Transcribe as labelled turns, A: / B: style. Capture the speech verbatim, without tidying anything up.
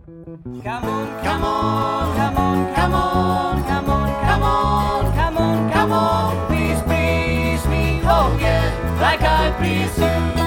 A: Come on, come on, come on, come on, come on, come on, come on, come on. Please, please me, oh yes, like I please you.